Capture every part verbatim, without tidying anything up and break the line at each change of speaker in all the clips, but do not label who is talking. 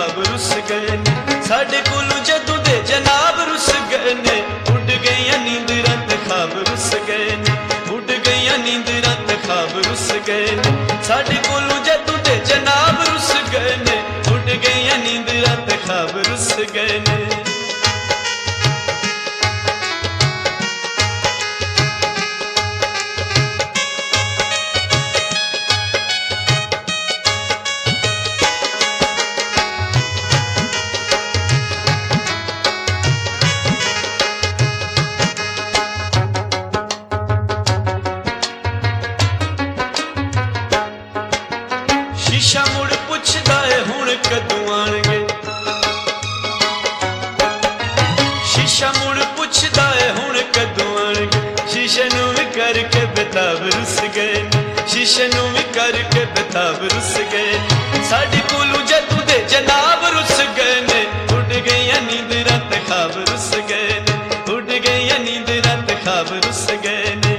खाब रुस गए ने साडे कोलों जदों दे जनाब रुस गए ने उड़ गईयां नींदरां ते खाब रुस गए ने उड़ गईयां नींदरां ते खाब रुस गए ने साडे कोलों जदों दे जनाब रुस गए ने उड़ गईयां नींदरां ते खाब रुस गए ने। शीशा मुड़ पुछदा है हुण कदों आणगे शीशा मुड़ पुछदा है हुण कदों आणगे शीशे नूं भी करके बेताब रुस गए शीशे नूं भी करके बेताब रुस गए साडे कोलों जदों दे जनाब रुस गए ने उड़ गईयां नींदरां ते खाब रुस गए ने उड़ गईयां नींदरां ते खाब रुस गए ने।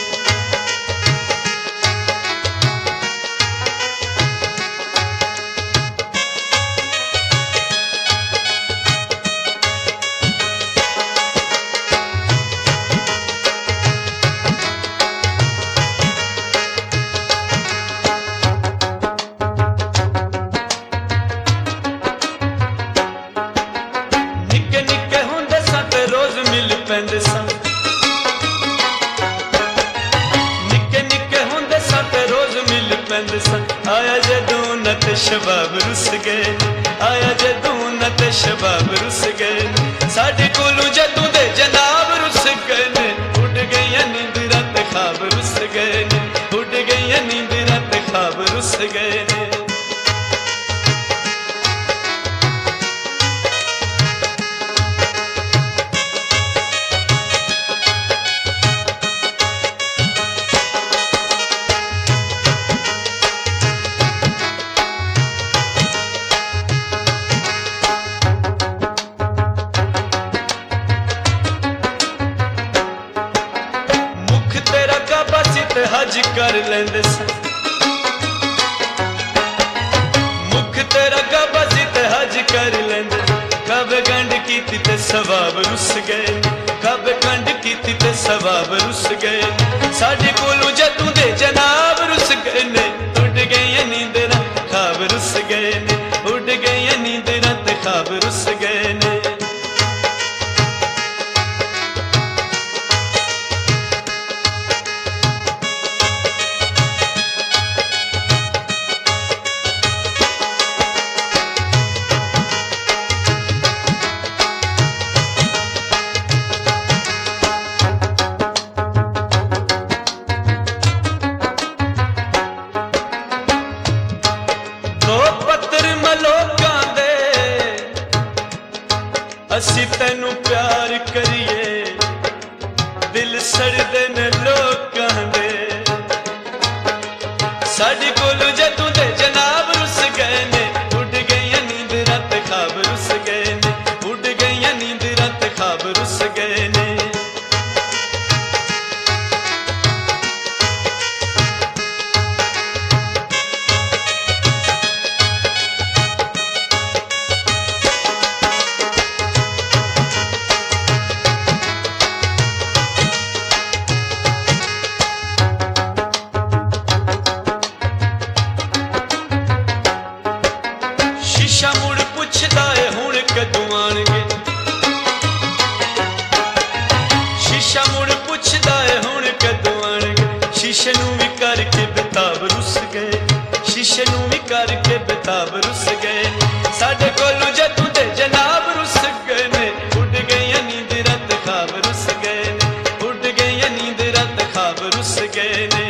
पैंदे सन निक्के निक्के हुंदे सन ते रोज मिल पैंदे सन आया जदों न ते शबाब रुस गए आया जदों न ते शबाब रुस गए साडे कोलों जदों दे जनाब रुस गए ने उड़ गईयां नींदरां ते खाब रुस गए ने उड़ गईयां नींदरां ते खाब रुस गए ने। हज कर लेंदे सन मुख तेरा काबा सी ते हज कर लेंदे कब गंढ कीती ते सवाब रुस गए कब गंढ कीती ते सवाब रुस गए साडे कोलों जदों दे जनाब रुस गए ने उड़ गईयां नींदरां खाब रुस गए ने उड़ गईयां नींदरां ते खाब रुस गए ने। असी तेनू प्यार करिए दिल सड़दे ने लोकां दे साडे कोलों जदों दे जनाब रुस गए ने उड़ गईयां नींदरां ते खाब रुस गए ने उड़ गईयां नींदरां ते खाब रुस गए ने। शीशा मुड़ पुछदा है हुण कदों आणगे शीशा मुड़ पुछदा है हुण कदों आणगे शीशे नूं भी करके बेताब रुस गए शीशे नूं भी करके बेताब रुस गए साडे कोलों जदों दे जनाब रुस गए ने उड़ गईयां नींदरां ते खाब रुस गए ने उड़ गईयां नींदरां ते खाब रुस गए ने।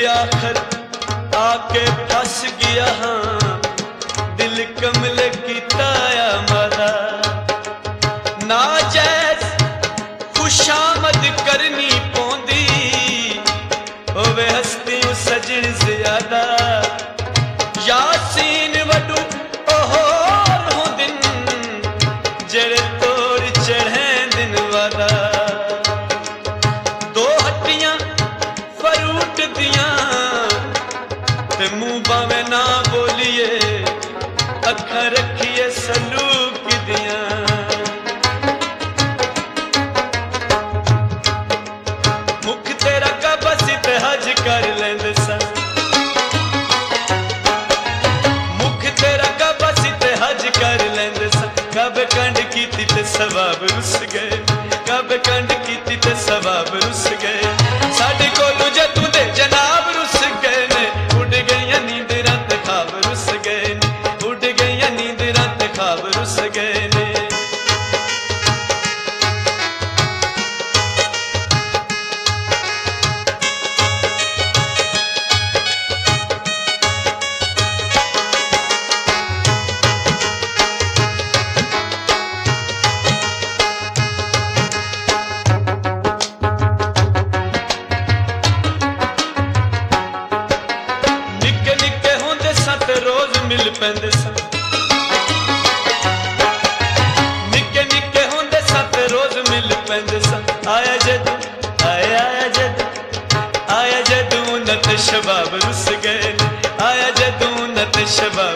आखर आके फस गया हाँ दिल कमल किताया मादा नाजैज खुशामद करनी पौंदी होवे हस्ती सजन ज्यादा यासीन वडू ओहोर हो दिन जड़े तोड़ चढ़े दिन वादा दो हट्टियां फरूट दियां ते मुंह बावे ना बोलिए अखा रखिए सलूक दियां मुख तेरा कबा सी ते हज कर लेंदे सन मुख तेरा कबा सी ते हज कर लेंदे सन कब कंड कीती ते सवाब रुस गए कब कंड कीती ते सवाब रुस गए साडे कोलू जदू दे जनाब रुस गए ने उड़ गईयां नींद रात खाब रुस गए ने उड़ गईयां नींद रात खाब रुस गए ने मिल पैंदे सन निक्के निक्के होंदे सन ते रोज मिल पैंदे सन आया जदू आया आया जदू आया जदू नत शबाब रुस गए आया जदू नत शबाब